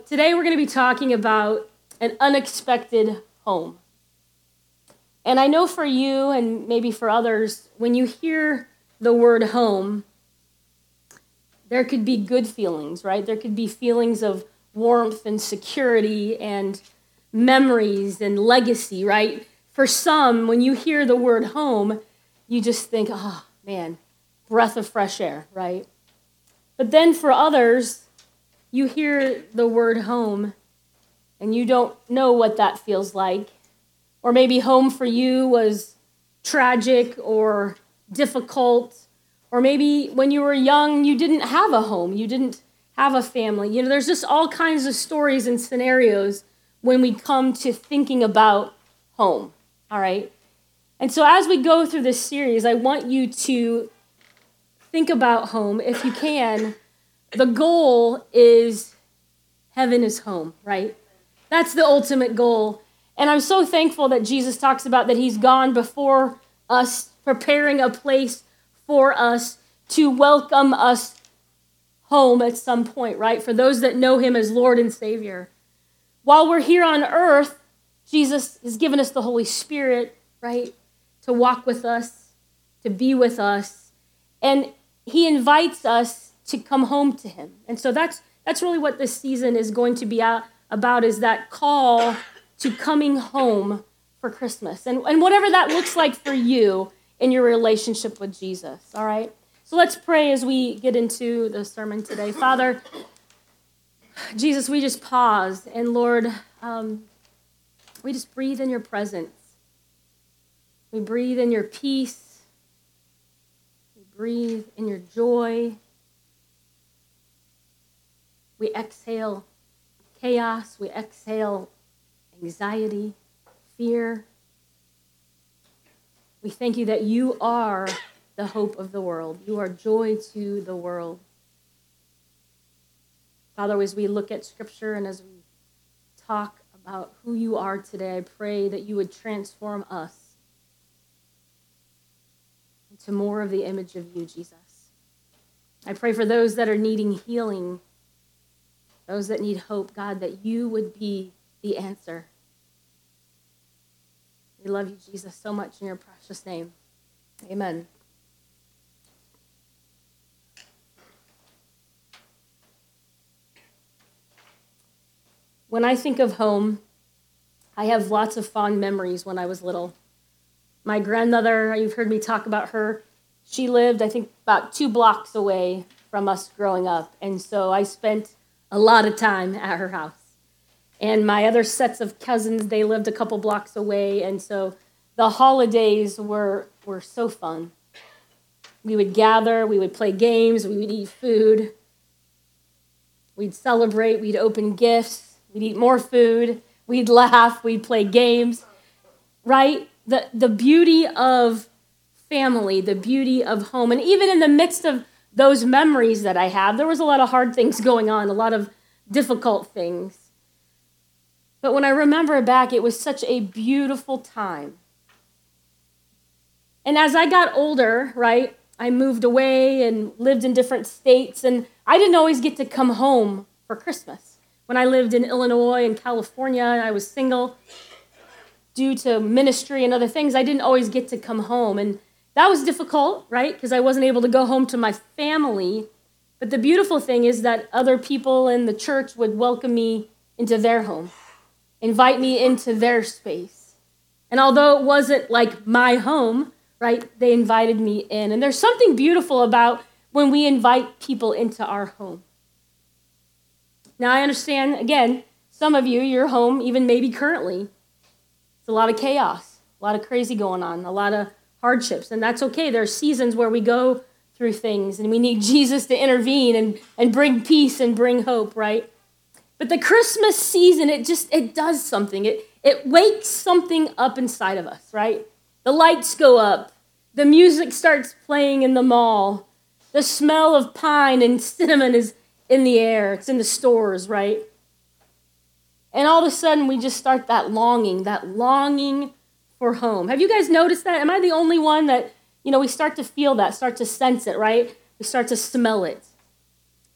Today we're going to be talking about an unexpected home. And I know for you and maybe for others, when you hear the word home, there could be good feelings, right? There could be feelings of warmth and security and memories and legacy, right? For some, when you hear the word home, you just think, oh man, breath of fresh air, right? But then for others, you hear the word home and you don't know what that feels like. Or maybe home for you was tragic or difficult. Or maybe when you were young, you didn't have a home. You didn't have a family. You know, there's just all kinds of stories and scenarios when we come to thinking about home, all right? And so as we go through this series, I want you to think about home, if you can. The goal is heaven is home, right? That's the ultimate goal. And I'm so thankful that Jesus talks about that he's gone before us, preparing a place for us to welcome us home at some point, right? For those that know him as Lord and Savior. While we're here on earth, Jesus has given us the Holy Spirit, right? To walk with us, to be with us. And he invites us to come home to him. And so that's really what this season is going to be about, is that call to coming home for Christmas. And whatever that looks like for you in your relationship with Jesus, all right? So let's pray as we get into the sermon today. Father, Jesus, we just pause. And Lord, we just breathe in your presence. We breathe in your peace. We breathe in your joy. We exhale chaos. We exhale anxiety, fear. We thank you that you are the hope of the world. You are joy to the world. Father, as we look at Scripture and as we talk about who you are today, I pray that you would transform us into more of the image of you, Jesus. I pray for those that are needing healing, those that need hope, God, that you would be the answer. We love you, Jesus, so much in your precious name. Amen. When I think of home, I have lots of fond memories when I was little. My grandmother, you've heard me talk about her, she lived, I think, about 2 blocks away from us growing up. And so I spent a lot of time at her house. And my other sets of cousins, they lived a couple blocks away. And so the holidays were so fun. We would gather, we would play games, we would eat food. We'd celebrate, we'd open gifts, we'd eat more food, we'd laugh, we'd play games, right? The beauty of family, the beauty of home. And even in the midst of those memories that I have, there was a lot of hard things going on, a lot of difficult things. But when I remember back, it was such a beautiful time. And as I got older, right, I moved away and lived in different states, and I didn't always get to come home for Christmas. When I lived in Illinois and California, and I was single, due to ministry and other things, I didn't always get to come home. And that was difficult, right? Because I wasn't able to go home to my family. But the beautiful thing is that other people in the church would welcome me into their home, invite me into their space. And although it wasn't like my home, right, they invited me in. And there's something beautiful about when we invite people into our home. Now, I understand, again, some of you, your home, even maybe currently, it's a lot of chaos, a lot of crazy going on, a lot of hardships, and that's okay. There are seasons where we go through things, and we need Jesus to intervene and bring peace and bring hope, right? But the Christmas season, it does something. It wakes something up inside of us, right? The lights go up. The music starts playing in the mall. The smell of pine and cinnamon is in the air. It's in the stores, right? And all of a sudden, we just start that longing for home. Have you guys noticed that? Am I the only one that, we start to feel that, start to sense it, right? We start to smell it.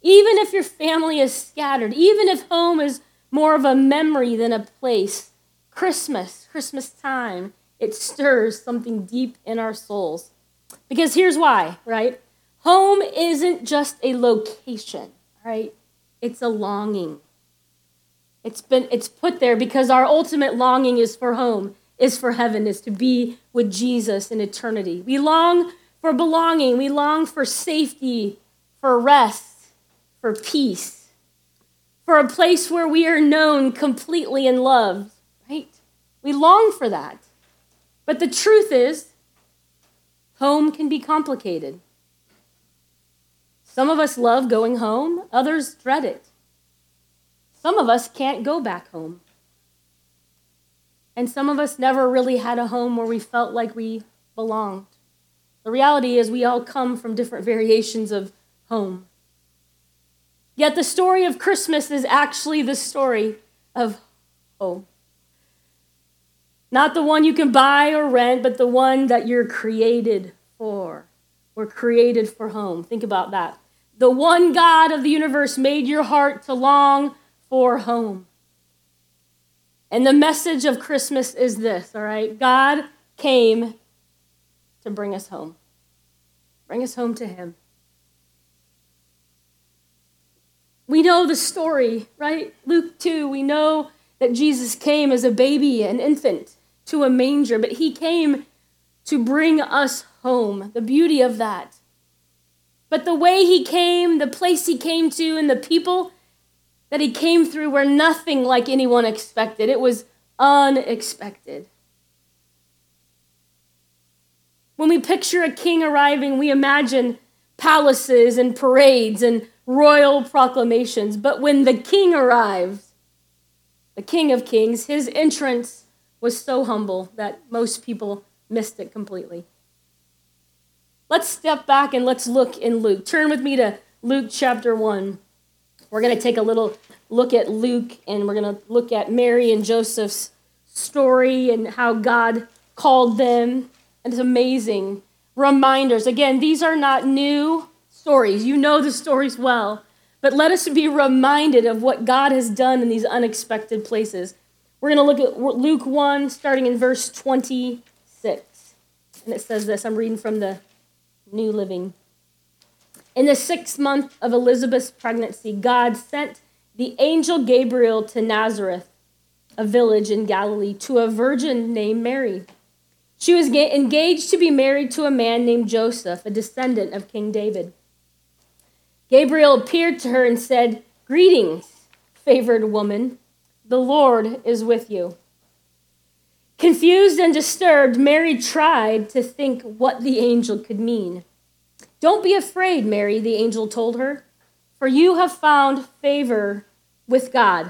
Even if your family is scattered, even if home is more of a memory than a place, Christmas time, it stirs something deep in our souls. Because here's why, right? Home isn't just a location, right? It's a longing. It's put there because our ultimate longing is for home, is for heaven, is to be with Jesus in eternity. We long for belonging. We long for safety, for rest, for peace, for a place where we are known completely and loved, right? We long for that. But the truth is, home can be complicated. Some of us love going home, others dread it. Some of us can't go back home. And some of us never really had a home where we felt like we belonged. The reality is we all come from different variations of home. Yet the story of Christmas is actually the story of home. Not the one you can buy or rent, but the one that you're created for. We're created for home. Think about that. The one God of the universe made your heart to long for home. And the message of Christmas is this, all right? God came to bring us home. Bring us home to him. We know the story, right? Luke 2, we know that Jesus came as a baby, an infant, to a manger, but he came to bring us home. The beauty of that. But the way he came, the place he came to, and the people that he came through were nothing like anyone expected. It was unexpected. When we picture a king arriving, we imagine palaces and parades and royal proclamations. But when the king arrives, the King of Kings, his entrance was so humble that most people missed it completely. Let's step back and let's look in Luke. Turn with me to Luke chapter 1. We're going to take a little look at Luke, and we're going to look at Mary and Joseph's story and how God called them. And it's amazing. Reminders. Again, these are not new stories. You know the stories well. But let us be reminded of what God has done in these unexpected places. We're going to look at Luke 1, starting in verse 26. And it says this. I'm reading from the New Living. In the 6th month of Elizabeth's pregnancy, God sent the angel Gabriel to Nazareth, a village in Galilee, to a virgin named Mary. She was engaged to be married to a man named Joseph, a descendant of King David. Gabriel appeared to her and said, "Greetings, favored woman. The Lord is with you." Confused and disturbed, Mary tried to think what the angel could mean. "Don't be afraid, Mary," the angel told her, "for you have found favor with God.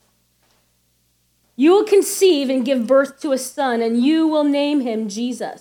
You will conceive and give birth to a son, and you will name him Jesus.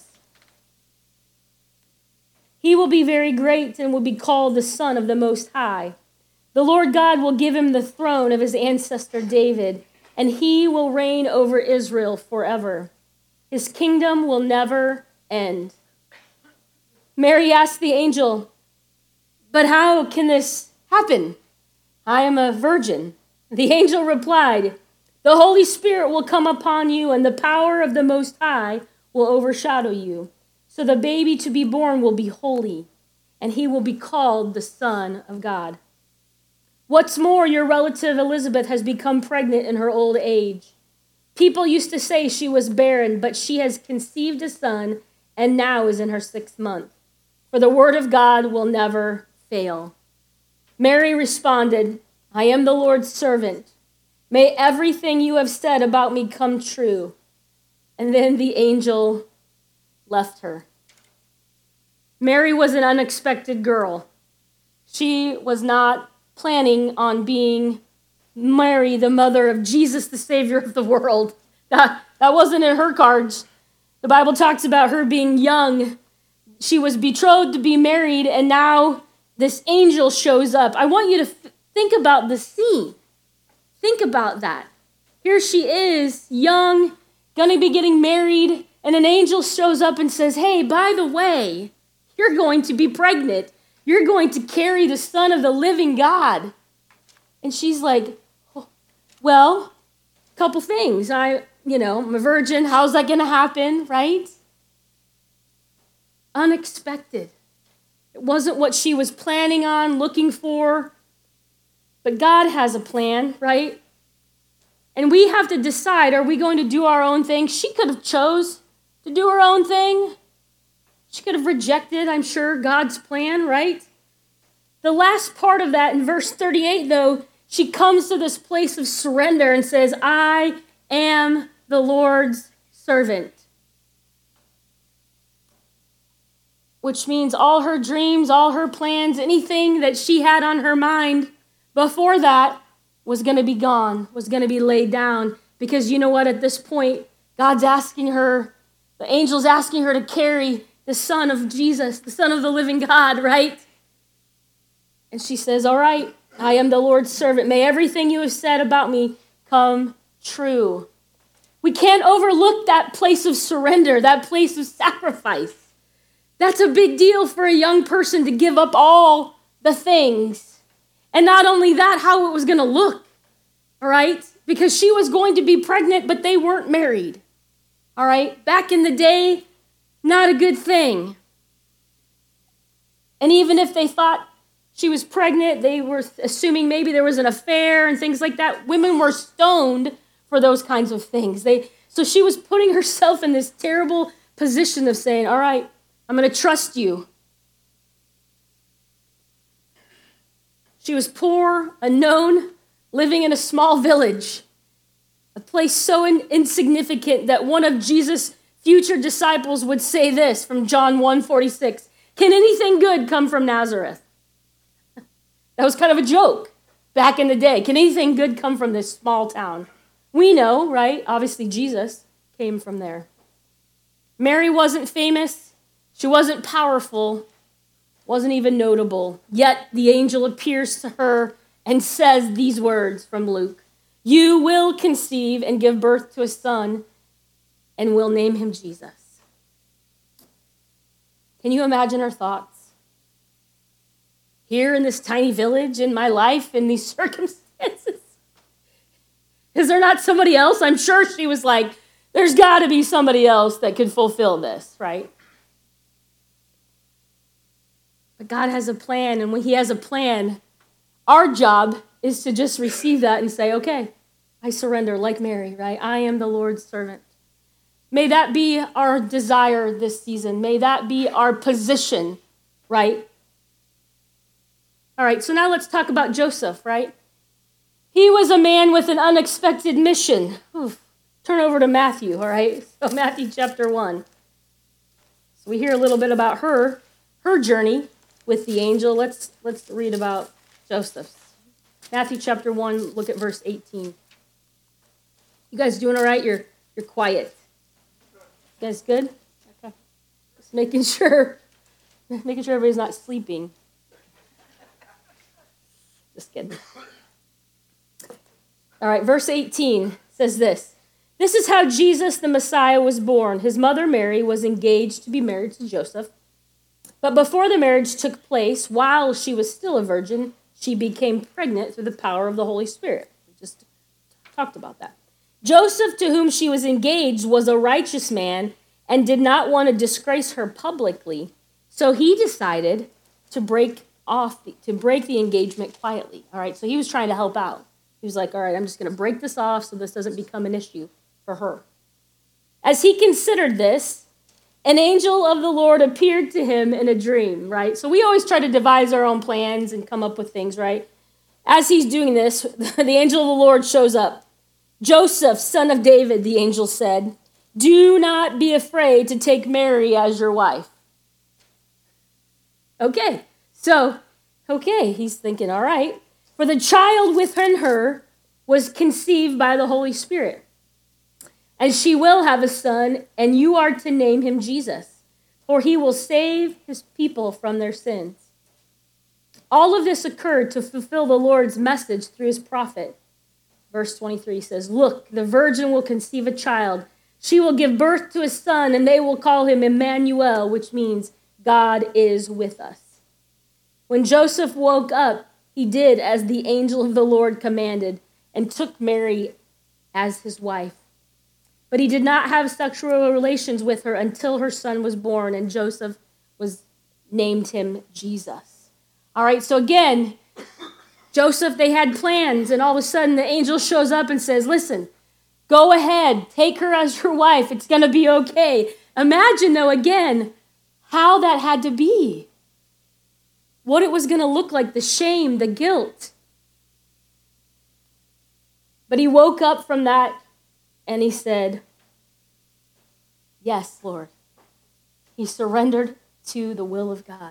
He will be very great and will be called the Son of the Most High. The Lord God will give him the throne of his ancestor David, and he will reign over Israel forever. His kingdom will never end." Mary asked the angel, "But how can this happen? I am a virgin." The angel replied, "The Holy Spirit will come upon you, and the power of the Most High will overshadow you. So the baby to be born will be holy, and he will be called the Son of God. What's more, your relative Elizabeth has become pregnant in her old age. People used to say she was barren, but she has conceived a son and now is in her 6th month. For the word of God will never fail." Mary responded, "I am the Lord's servant. May everything you have said about me come true." And then the angel left her. Mary was an unexpected girl. She was not planning on being Mary, the mother of Jesus, the Savior of the world. That wasn't in her cards. The Bible talks about her being young. She was betrothed to be married, and now this angel shows up. I want you to think about the scene. Think about that. Here she is, young, going to be getting married, and an angel shows up and says, "Hey, by the way, you're going to be pregnant. You're going to carry the Son of the living God. And she's like, well, a couple things. I'm a virgin. How's that going to happen, right? Unexpected. It wasn't what she was planning on, looking for. But God has a plan, right? And we have to decide, are we going to do our own thing? She could have chose to do her own thing. She could have rejected, I'm sure, God's plan, right? The last part of that in verse 38, though, she comes to this place of surrender and says, I am the Lord's servant. Which means all her dreams, all her plans, anything that she had on her mind before that was going to be gone, was going to be laid down. Because you know what? At this point, God's asking her, the angel's asking her to carry the Son of Jesus, the Son of the living God, right? And she says, all right, I am the Lord's servant. May everything you have said about me come true. We can't overlook that place of surrender, that place of sacrifice. That's a big deal for a young person to give up all the things. And not only that, how it was going to look, all right? Because she was going to be pregnant, but they weren't married, all right? Back in the day, not a good thing. And even if they thought she was pregnant, they were assuming maybe there was an affair and things like that. Women were stoned for those kinds of things. So she was putting herself in this terrible position of saying, all right, I'm going to trust you. She was poor, unknown, living in a small village, a place so insignificant that one of Jesus' future disciples would say this from John 1:46, can anything good come from Nazareth? That was kind of a joke back in the day. Can anything good come from this small town? We know, right? Obviously, Jesus came from there. Mary wasn't famous. She wasn't powerful. Wasn't even notable. Yet the angel appears to her and says these words from Luke. You will conceive and give birth to a son and will name him Jesus. Can you imagine her thoughts? Here in this tiny village, in my life, in these circumstances. Is there not somebody else? I'm sure she was like, there's got to be somebody else that could fulfill this, right? But God has a plan, and when he has a plan, our job is to just receive that and say, okay, I surrender like Mary, right? I am the Lord's servant. May that be our desire this season. May that be our position, right? All right, so now let's talk about Joseph, right? He was a man with an unexpected mission. Oof. Turn over to Matthew, all right? So Matthew chapter 1. So we hear a little bit about her journey with the angel. Let's read about Joseph's. Matthew chapter 1, look at verse 18. You guys doing all right? You're quiet. You guys good? Okay. Just making sure everybody's not sleeping. Just kidding. All right, verse 18 says this. This is how Jesus the Messiah was born. His mother Mary was engaged to be married to Joseph. But before the marriage took place, while she was still a virgin, she became pregnant through the power of the Holy Spirit. We just talked about that. Joseph, to whom she was engaged, was a righteous man and did not want to disgrace her publicly. So he decided to break the engagement quietly. All right, so he was trying to help out. He was like, all right, I'm just going to break this off so this doesn't become an issue for her. As he considered this, an angel of the Lord appeared to him in a dream, right? So we always try to devise our own plans and come up with things, right? As he's doing this, the angel of the Lord shows up. Joseph, son of David, the angel said, do not be afraid to take Mary as your wife. Okay, he's thinking, all right. For the child within her was conceived by the Holy Spirit. And she will have a son, and you are to name him Jesus, for he will save his people from their sins. All of this occurred to fulfill the Lord's message through his prophet. Verse 23 says, look, the virgin will conceive a child. She will give birth to a son, and they will call him Emmanuel, which means God is with us. When Joseph woke up, he did as the angel of the Lord commanded and took Mary as his wife. But he did not have sexual relations with her until her son was born, and Joseph named him Jesus. All right, so again, Joseph, they had plans, and all of a sudden the angel shows up and says, listen, go ahead, take her as your wife. It's going to be okay. Imagine, though, again, how that had to be. What it was going to look like, the shame, the guilt. But he woke up from that and he said, yes, Lord. He surrendered to the will of God.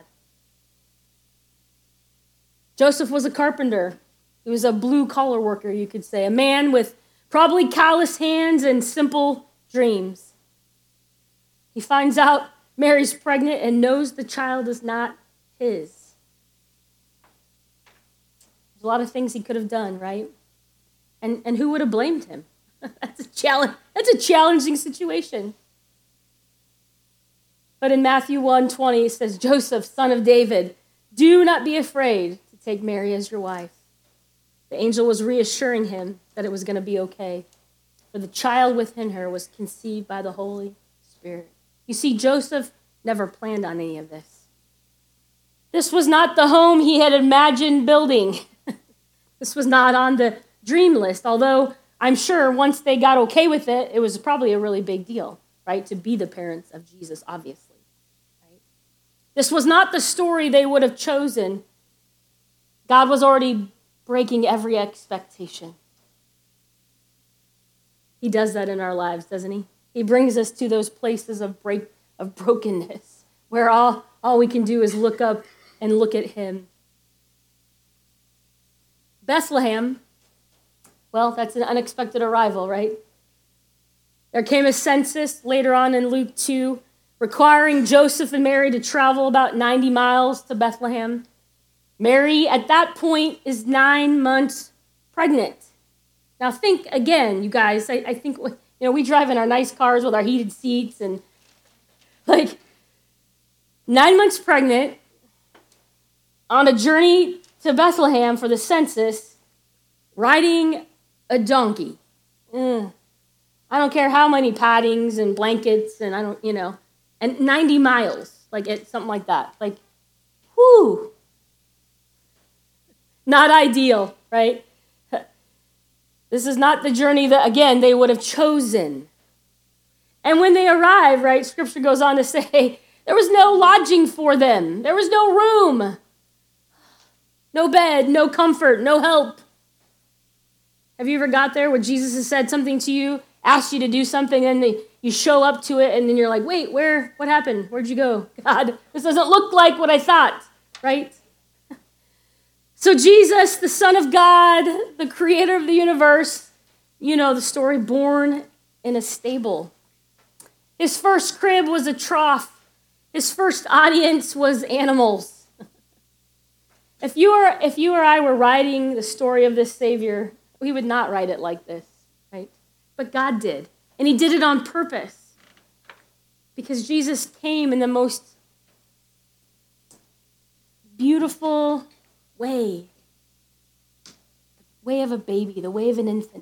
Joseph was a carpenter. He was a blue-collar worker, you could say. A man with probably callous hands and simple dreams. He finds out Mary's pregnant and knows the child is not his. There's a lot of things he could have done, right? And who would have blamed him? That's a challenging situation. But in Matthew 1:20, it says, Joseph, son of David, do not be afraid to take Mary as your wife. The angel was reassuring him that it was going to be okay, for the child within her was conceived by the Holy Spirit. You see, Joseph never planned on any of this. This was not the home he had imagined building. This was not on the dream list, although I'm sure once they got okay with it, it was probably a really big deal, right, to be the parents of Jesus, obviously. Right? This was not the story they would have chosen. God was already breaking every expectation. He does that in our lives, doesn't he? He brings us to those places of brokenness, where all we can do is look up and look at him. Bethlehem, well, that's an unexpected arrival, right? There came a census later on in Luke 2, requiring Joseph and Mary to travel about 90 miles to Bethlehem. Mary, at that point, is 9 months pregnant. Now think again, you guys, I think, we drive in our nice cars with our heated seats and 9 months pregnant on a journey to Bethlehem for the census, riding a donkey. I don't care how many paddings and blankets and and 90 miles, something like that. Whew. Not ideal, right? This is not the journey that, again, they would have chosen. And when they arrive, right, Scripture goes on to say, there was no lodging for them. There was no room. No bed, no comfort, no help. Have you ever got there where Jesus has said something to you, asked you to do something, and you show up to it, and then you're like, wait, what happened? Where'd you go? God, this doesn't look like what I thought, right? So Jesus, the Son of God, the creator of the universe, you know the story, born in a stable. His first crib was a trough. His first audience was animals. If you or I were writing the story of this Savior, we would not write it like this, right? But God did. And he did it on purpose. Because Jesus came in the most beautiful way. The way of a baby, the way of an infant.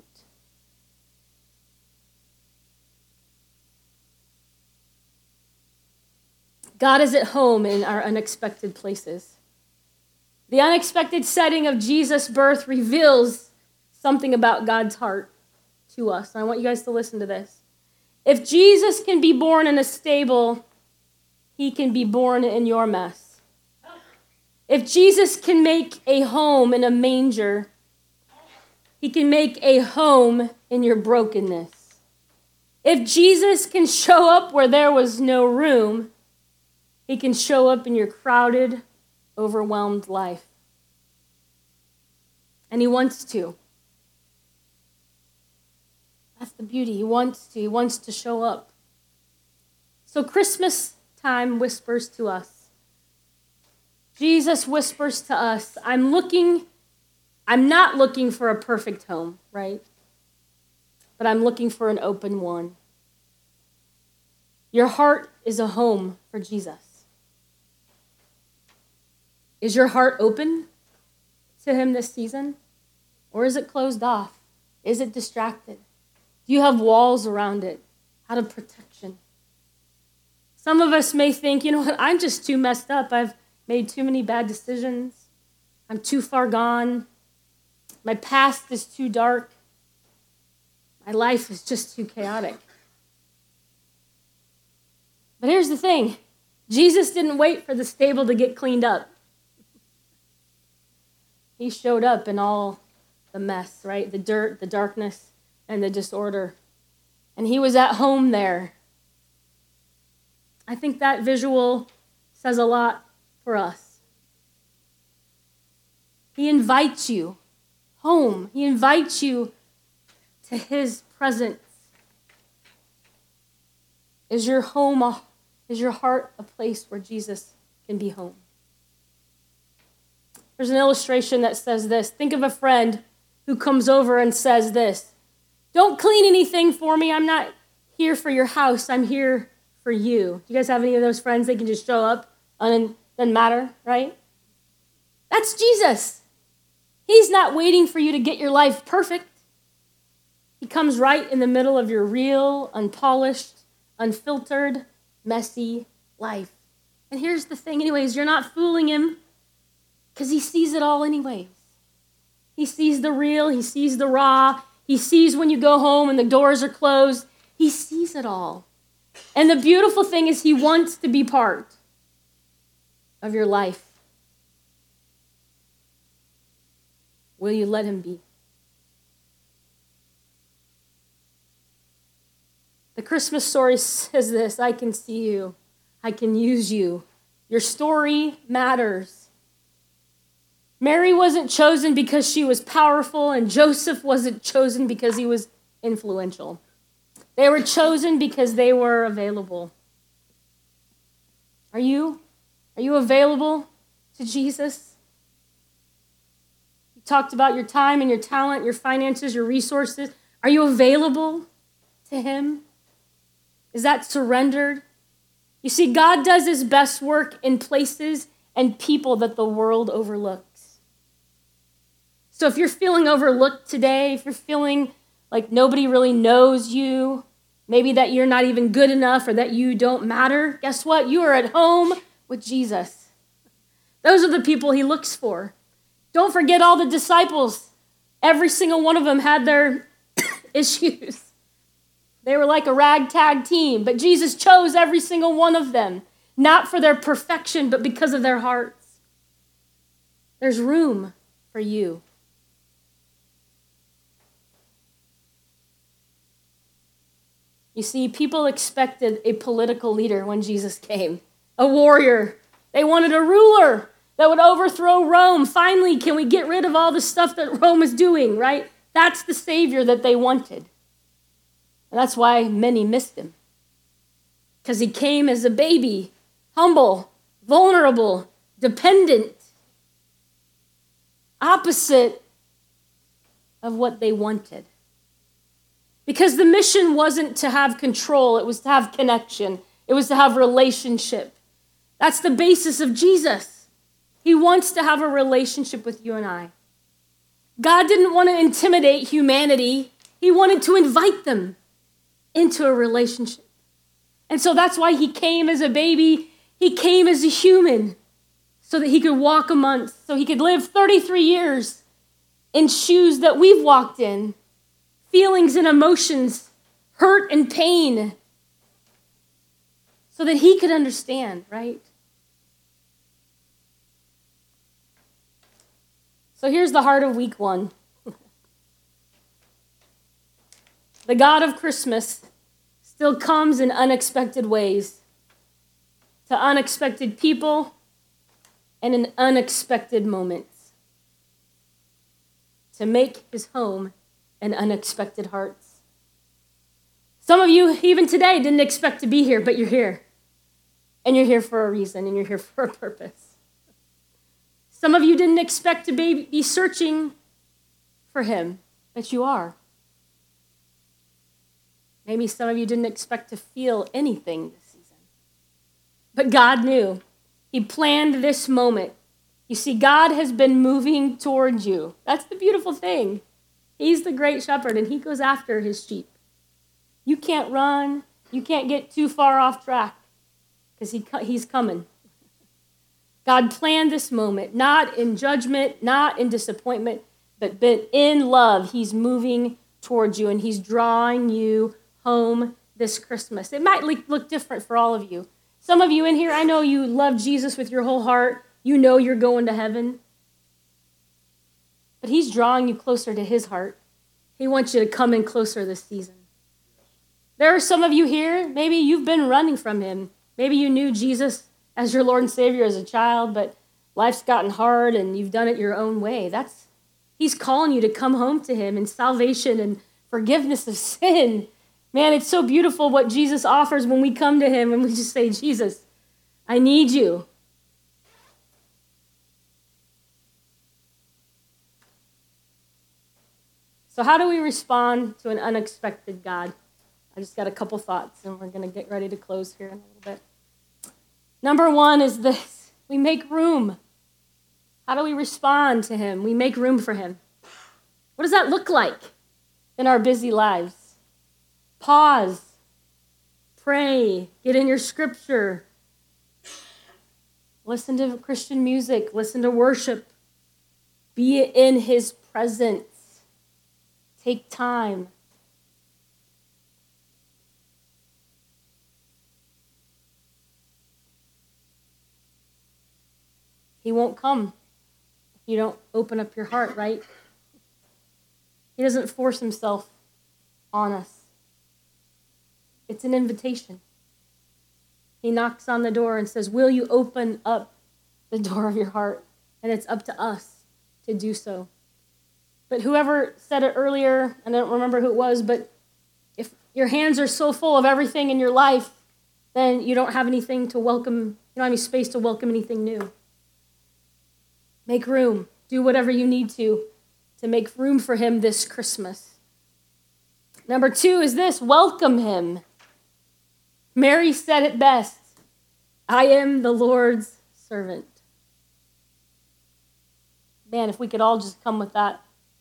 God is at home in our unexpected places. The unexpected setting of Jesus' birth reveals something about God's heart to us. And I want you guys to listen to this. If Jesus can be born in a stable, he can be born in your mess. If Jesus can make a home in a manger, he can make a home in your brokenness. If Jesus can show up where there was no room, he can show up in your crowded, overwhelmed life. And he wants to. That's the beauty. He wants to. He wants to show up. So Christmas time whispers to us. Jesus whispers to us, I'm not looking for a perfect home, right? But I'm looking for an open one. Your heart is a home for Jesus. Is your heart open to him this season? Or is it closed off? Is it distracted? Do you have walls around it out of protection? Some of us may think, you know what, I'm just too messed up. I've made too many bad decisions. I'm too far gone. My past is too dark. My life is just too chaotic. But here's the thing. Jesus didn't wait for the stable to get cleaned up. He showed up in all the mess, right? The dirt, the darkness, and the disorder. And he was at home there. I think that visual says a lot for us. He invites you home. He invites you to his presence. Is your home, is your heart a place where Jesus can be home? There's an illustration that says this. Think of a friend who comes over and says this. Don't clean anything for me. I'm not here for your house. I'm here for you. Do you guys have any of those friends that can just show up and doesn't matter, right? That's Jesus. He's not waiting for you to get your life perfect. He comes right in the middle of your real, unpolished, unfiltered, messy life. And here's the thing, anyways, you're not fooling him because he sees it all anyways. He sees the real, he sees the raw, he sees when you go home and the doors are closed. He sees it all. And the beautiful thing is he wants to be part of your life. Will you let him be? The Christmas story says this, I can see you. I can use you. Your story matters. Mary wasn't chosen because she was powerful, and Joseph wasn't chosen because he was influential. They were chosen because they were available. Are you? Are you available to Jesus? You talked about your time and your talent, your finances, your resources. Are you available to him? Is that surrendered? You see, God does his best work in places and people that the world overlooks. So if you're feeling overlooked today, if you're feeling like nobody really knows you, maybe that you're not even good enough or that you don't matter, guess what? You are at home with Jesus. Those are the people he looks for. Don't forget all the disciples. Every single one of them had their issues. They were like a ragtag team, but Jesus chose every single one of them, not for their perfection, but because of their hearts. There's room for you. You see, people expected a political leader when Jesus came, a warrior. They wanted a ruler that would overthrow Rome. Finally, can we get rid of all the stuff that Rome is doing, right? That's the Savior that they wanted. And that's why many missed him. Because he came as a baby, humble, vulnerable, dependent, opposite of what they wanted. Because the mission wasn't to have control, it was to have connection. It was to have relationship. That's the basis of Jesus. He wants to have a relationship with you and I. God didn't want to intimidate humanity. He wanted to invite them into a relationship. And so that's why he came as a baby. He came as a human so that he could walk amongst, so he could live 33 years in shoes that we've walked in. Feelings and emotions, hurt and pain, so that he could understand, right? So here's the heart of week 1. The God of Christmas still comes in unexpected ways, to unexpected people and in unexpected moments, to make his home and unexpected hearts. Some of you, even today, didn't expect to be here, but you're here. And you're here for a reason, and you're here for a purpose. Some of you didn't expect to be searching for him, but you are. Maybe some of you didn't expect to feel anything this season. But God knew. He planned this moment You see, God has been moving towards you. That's the beautiful thing. He's the great shepherd, and he goes after his sheep. You can't run. You can't get too far off track because he's coming. God planned this moment, not in judgment, not in disappointment, but in love. He's moving towards you, and he's drawing you home this Christmas. It might look different for all of you. Some of you in here, I know you love Jesus with your whole heart. You know you're going to heaven. But he's drawing you closer to his heart. He wants you to come in closer this season. There are some of you here, maybe you've been running from him. Maybe you knew Jesus as your Lord and Savior as a child, but life's gotten hard and you've done it your own way. He's calling you to come home to him in salvation and forgiveness of sin. Man, it's so beautiful what Jesus offers when we come to him and we just say, Jesus, I need you. So how do we respond to an unexpected God? I just got a couple thoughts, and we're going to get ready to close here in a little bit. Number one is this. We make room. How do we respond to him? We make room for him. What does that look like in our busy lives? Pause. Pray. Get in your scripture. Listen to Christian music. Listen to worship. Be in his presence. Take time. He won't come if you don't open up your heart, right? He doesn't force himself on us. It's an invitation. He knocks on the door and says, will you open up the door of your heart? And it's up to us to do so. But whoever said it earlier, and I don't remember who it was, but if your hands are so full of everything in your life, then you don't have anything to welcome, you don't have any space to welcome anything new. Make room. Do whatever you need to make room for him this Christmas. Number two is this, welcome him. Mary said it best. I am the Lord's servant. Man, if we could all just come with that.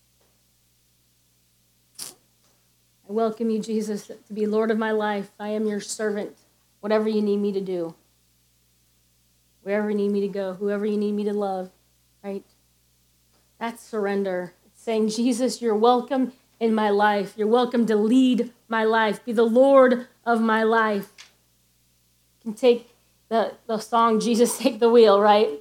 I welcome you, Jesus, to be Lord of my life. I am your servant. Whatever you need me to do. Wherever you need me to go. Whoever you need me to love. Right? That's surrender. It's saying, Jesus, you're welcome in my life. You're welcome to lead my life. Be the Lord of my life. You can take the song, Jesus, Take the Wheel, right?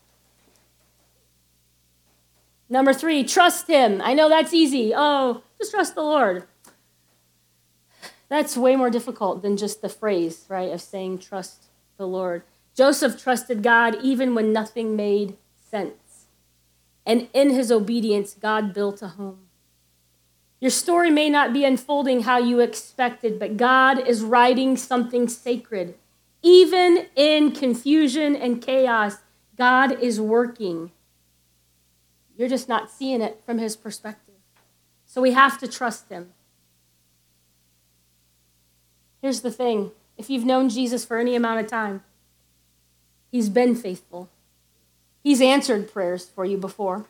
Number three, trust him. I know that's easy. Oh, just trust the Lord. That's way more difficult than just the phrase, right, of saying trust the Lord. Joseph trusted God even when nothing made sense. And in his obedience, God built a home. Your story may not be unfolding how you expected, but God is writing something sacred. Even in confusion and chaos, God is working. You're just not seeing it from his perspective. So we have to trust him. Here's the thing. If you've known Jesus for any amount of time, he's been faithful. He's answered prayers for you before.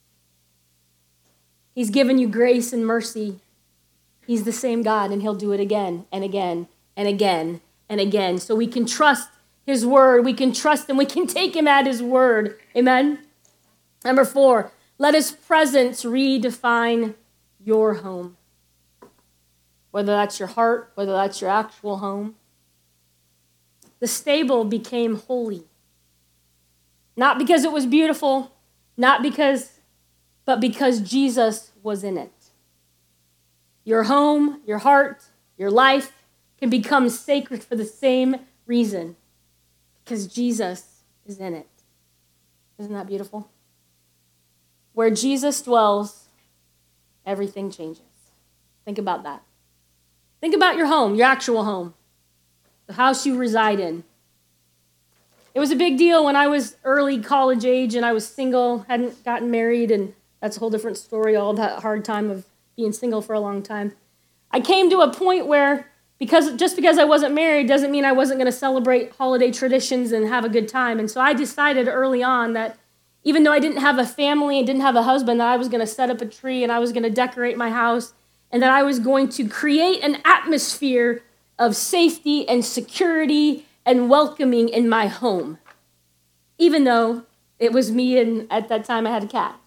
He's given you grace and mercy. He's the same God, and he'll do it again and again and again and again. So we can trust his word. We can trust him. We can take him at his word. Amen? Number 4, let his presence redefine your home. Whether that's your heart, whether that's your actual home. The stable became holy. Not because it was beautiful, but because Jesus was in it. Your home, your heart, your life can become sacred for the same reason. Because Jesus is in it. Isn't that beautiful? Where Jesus dwells, everything changes. Think about that. Think about your home, your actual home, the house you reside in. It was a big deal when I was early college age and I was single, hadn't gotten married, and that's a whole different story, all that hard time of being single for a long time. I came to a point where just because I wasn't married doesn't mean I wasn't going to celebrate holiday traditions and have a good time. And so I decided early on that even though I didn't have a family and didn't have a husband, that I was going to set up a tree and I was going to decorate my house and that I was going to create an atmosphere of safety and security and welcoming in my home, even though it was me and at that time I had a cat.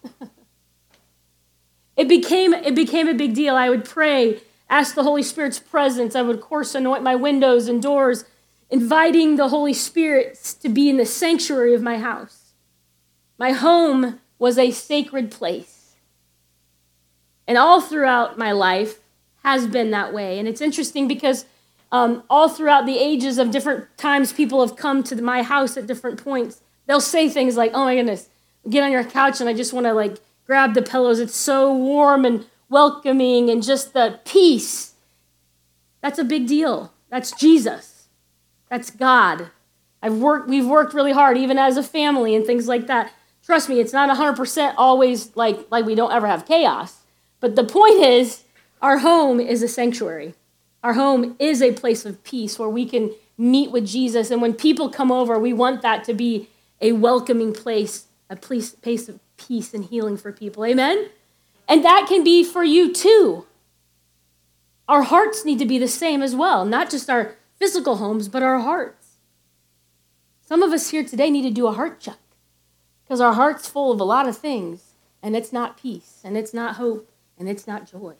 It became a big deal. I would pray, ask the Holy Spirit's presence. I would, of course, anoint my windows and doors, inviting the Holy Spirit to be in the sanctuary of my house. My home was a sacred place. And all throughout my life has been that way. And it's interesting because all throughout the ages of different times, people have come to my house at different points. They'll say things like, oh my goodness, get on your couch and I just want to grab the pillows. It's so warm and welcoming and just the peace. That's a big deal. That's Jesus. That's God. We've worked really hard, even as a family and things like that. Trust me, it's not 100% always like we don't ever have chaos. But the point is, our home is a sanctuary. Our home is a place of peace where we can meet with Jesus. And when people come over, we want that to be a welcoming place, a place of peace and healing for people. Amen? And that can be for you too. Our hearts need to be the same as well, not just our physical homes, but our hearts. Some of us here today need to do a heart check because our heart's full of a lot of things, and it's not peace, and it's not hope, and it's not joy.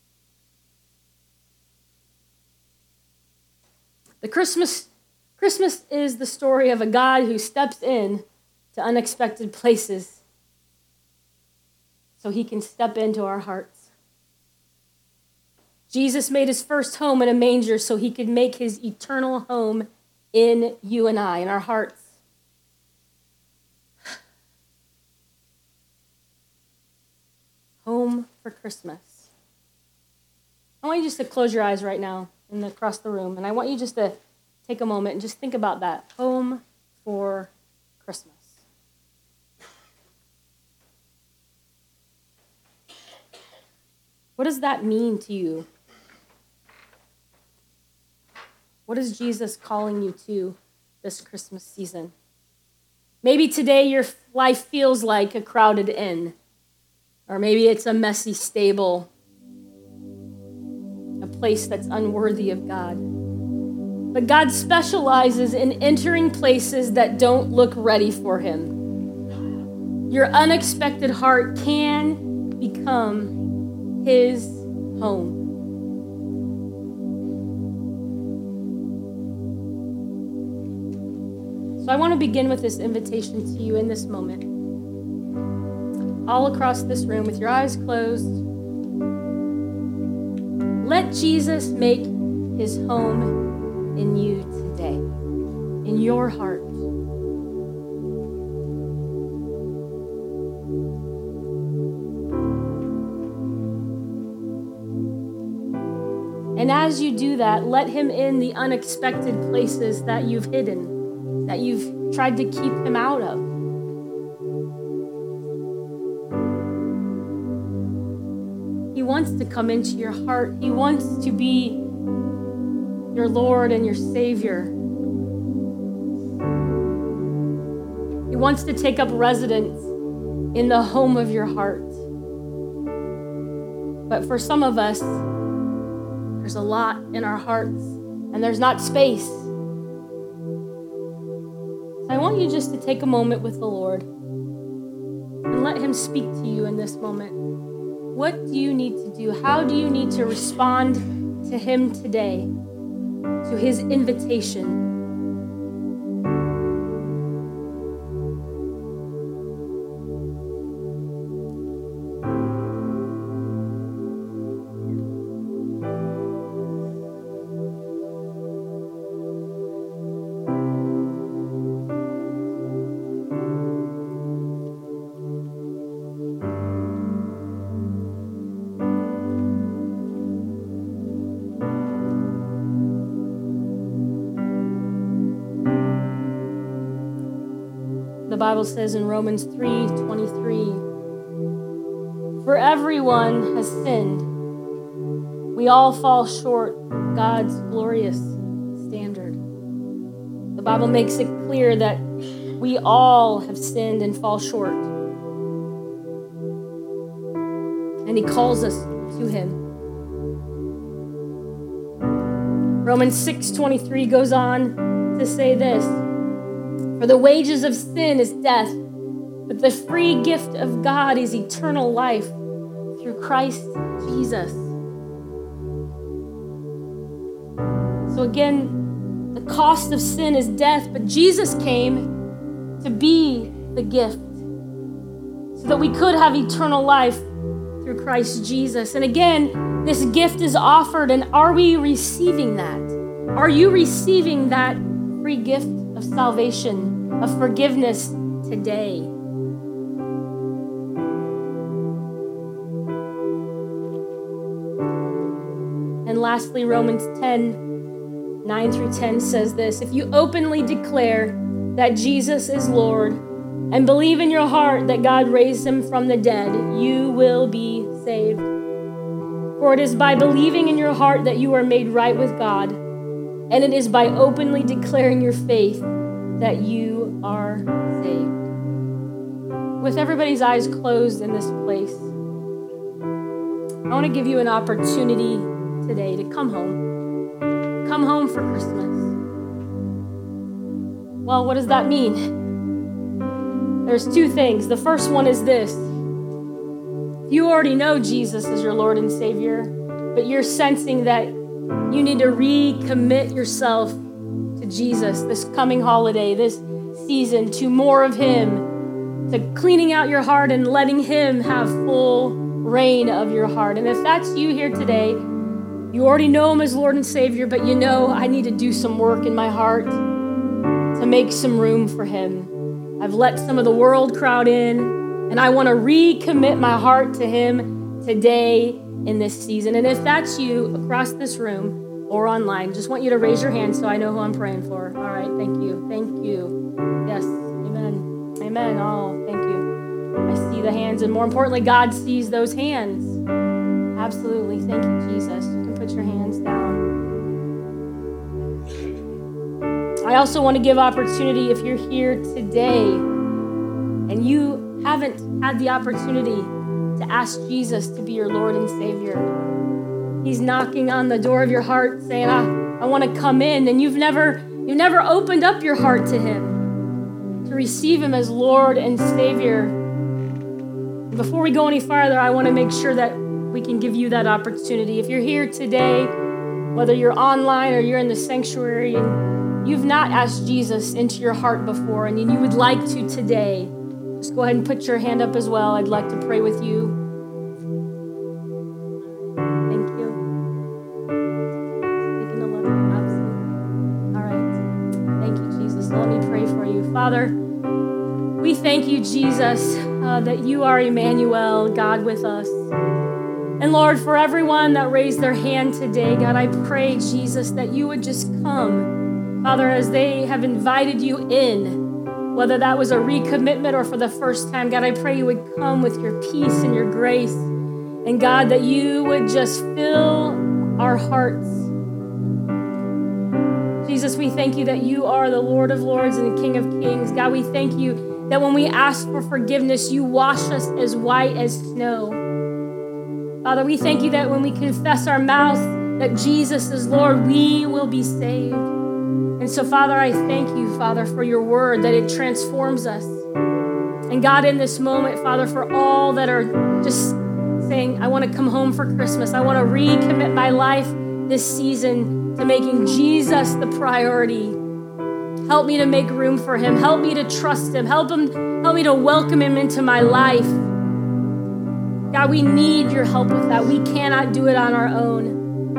The Christmas is the story of a God who steps in to unexpected places so he can step into our hearts. Jesus made his first home in a manger so he could make his eternal home in you and I, in our hearts. Home for Christmas. I want you just to close your eyes right now across the room, and I want you just to take a moment and just think about that. Home for Christmas. What does that mean to you? What is Jesus calling you to this Christmas season? Maybe today your life feels like a crowded inn, or maybe it's a messy stable, a place that's unworthy of God. But God specializes in entering places that don't look ready for him. Your unexpected heart can become his home. So I want to begin with this invitation to you in this moment. All across this room with your eyes closed. Let Jesus make his home in you today, in your heart. And as you do that, let him in the unexpected places that you've hidden, that you've tried to keep him out of. He wants to come into your heart. He wants to be your Lord and your Savior. He wants to take up residence in the home of your heart. But for some of us, there's a lot in our hearts, and there's not space. So I want you just to take a moment with the Lord and let him speak to you in this moment. What do you need to do? How do you need to respond to him today, to his invitation? The Bible says in Romans 3:23, "For everyone has sinned. We all fall short of God's glorious standard." The Bible makes it clear that we all have sinned and fall short. and he calls us to him. Romans 6:23 goes on to say this: "For the wages of sin is death, but the free gift of God is eternal life through Christ Jesus." So again, the cost of sin is death, but Jesus came to be the gift so that we could have eternal life through Christ Jesus. And again, this gift is offered, and are we receiving that? Are you receiving that free gift of salvation, of forgiveness today? And lastly, Romans 10:9-10 says this: "If you openly declare that Jesus is Lord and believe in your heart that God raised him from the dead, you will be saved. For it is by believing in your heart that you are made right with God, and it is by openly declaring your faith that you are saved." With everybody's eyes closed in this place, I want to give you an opportunity today to come home. Come home for Christmas. Well, what does that mean? There's two things. The first one is this: you already know Jesus is your Lord and Savior, but you're sensing that you need to recommit yourself to Jesus this coming holiday, this season, to more of him, to cleaning out your heart and letting him have full reign of your heart. And if that's you here today, you already know him as Lord and Savior, but you know, I need to do some work in my heart to make some room for him. I've let some of the world crowd in, and I want to recommit my heart to him today in this season. And if that's you across this room or online, just want you to raise your hand so I know who I'm praying for. All right, thank you. Thank you. Yes, amen. Amen. Oh, thank you. I see the hands, and more importantly, God sees those hands. Absolutely. Thank you, Jesus. You can put your hands down. I also want to give opportunity if you're here today and you haven't had the opportunity to ask Jesus to be your Lord and Savior. He's knocking on the door of your heart saying, I want to come in, and you've never opened up your heart to him, to receive him as Lord and Savior. Before we go any farther, I want to make sure that we can give you that opportunity. If you're here today, whether you're online or you're in the sanctuary, and you've not asked Jesus into your heart before, and you would like to today, just go ahead and put your hand up as well. I'd like to pray with you. Thank you. Taking a look. Absolutely. All right. Thank you, Jesus. So let me pray for you. Father, we thank you, Jesus, that you are Emmanuel, God with us. And Lord, for everyone that raised their hand today, God, I pray, Jesus, that you would just come. Father, as they have invited you in, whether that was a recommitment or for the first time, God, I pray you would come with your peace and your grace. And God, that you would just fill our hearts. Jesus, we thank you that you are the Lord of Lords and the King of Kings. God, we thank you that when we ask for forgiveness, you wash us as white as snow. Father, we thank you that when we confess our mouth that Jesus is Lord, we will be saved. And so, Father, I thank you, Father, for your word, that it transforms us. And God, in this moment, Father, for all that are just saying, I want to come home for Christmas. I want to recommit my life this season to making Jesus the priority. Help me to make room for him. Help me to trust him. Help me to welcome him into my life. God, we need your help with that. We cannot do it on our own.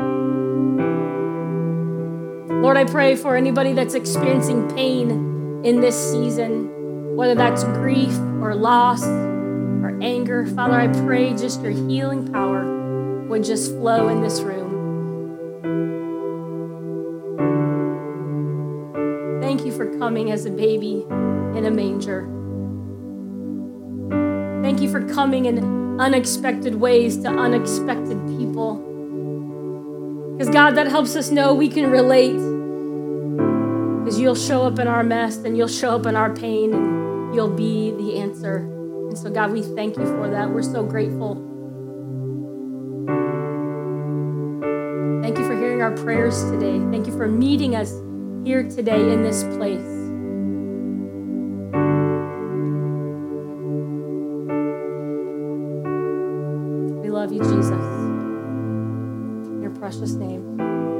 Lord, I pray for anybody that's experiencing pain in this season, whether that's grief or loss or anger. Father, I pray just your healing power would just flow in this room. Thank you for coming as a baby in a manger. Thank you for coming in unexpected ways to unexpected people. Because God, that helps us know we can relate. Because you'll show up in our mess, and you'll show up in our pain, and you'll be the answer. And so God, we thank you for that. We're so grateful. for hearing our prayers today. Thank you for meeting us here today in this place. We love you, Jesus. In your precious name.